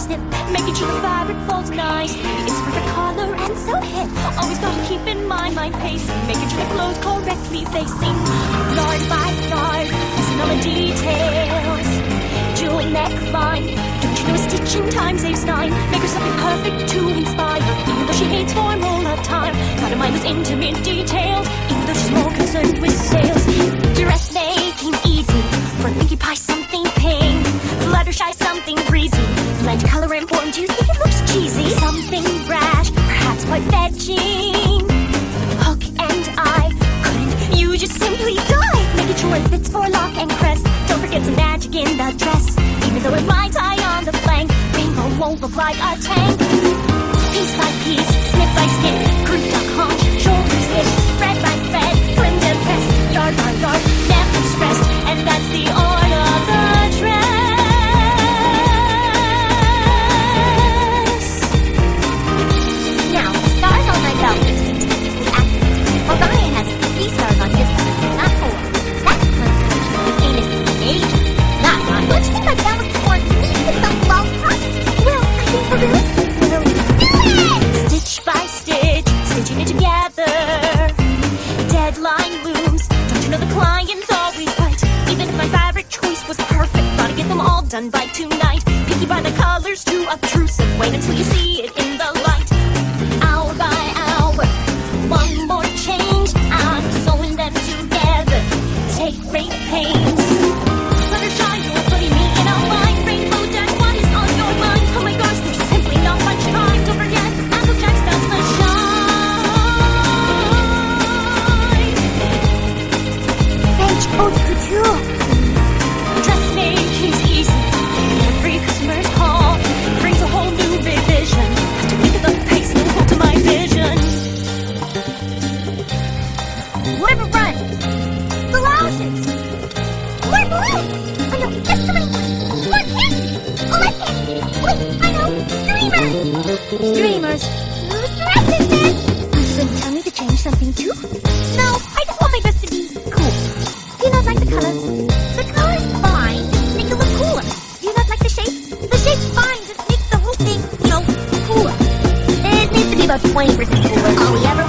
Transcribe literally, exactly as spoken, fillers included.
snip, making sure the fabric falls nice. It's perfect color and so hip. Always gotta keep in mind my pacing, making sure the clothes correctly facing. Yard by yard, missing all the details. Jewel neckline, don't you know a stitch in time saves nine? Make her something perfect to inspire, even though she hates formal attire. Gotta mind those intimate details, even though she's more concerned with sales. Dressmaking's easy, for Pinkie Pie something pink. Fluttershy something breezy, blend color important, do you think it looks cheesy? Something brash, perhaps quite fetching. Hook and eye, couldn't you just simply die? Making sure it fits for lock and crest. Don't forget some magic in the dress, even though it might tie on the flank. Rainbow won't look like a tank. Piece by piece, snip by snip, croup duck haunch, shoulder stitch, thread by thread, trimmed and pressed, yard by yard, never stressed, and that's the art of the dress. Now, stars on my belt is statistically accurate. Orion has three stars on his belt, not four. That's constellation of Anus Age. Not right. Don't you think my galaxy wants me to put some long process? Well, I think we're good. We'll do it! Stitch by stitch, stitching it together. Deadline looms. Don't you know the client's always right? Even if my fabric choice was perfect, gotta get them all done by tonight. Picky by the colors, too obtrusive. Wait until you see it in the light. Hour by hour, one more change. I'm sewing them together. Take great pains. Fluttershy, you're putting me in a bind. Rainbow Dash, what is on your mind? Oh my gosh, there's simply not much time. Don't forget, Applejack starts the shine. French haute couture. Dressmaking's easy. Every customer's call brings a whole new revision. Have to think of the pace, no hold to my vision. River Run! Galoshes! More blue! Oh no, there's too many ones! More candy! Oh, less candy! Wait, I know! Streamers! Streamers? Whose dress is this? Are you gonna tell me to change something too? No, I just want my dress to be cool. Do you not like the colors? The color's fine, just make it look cooler. Do you not like the shape? The shape's fine, just make the whole thing, you know, cooler. It needs to be about twenty percent cooler. All we ever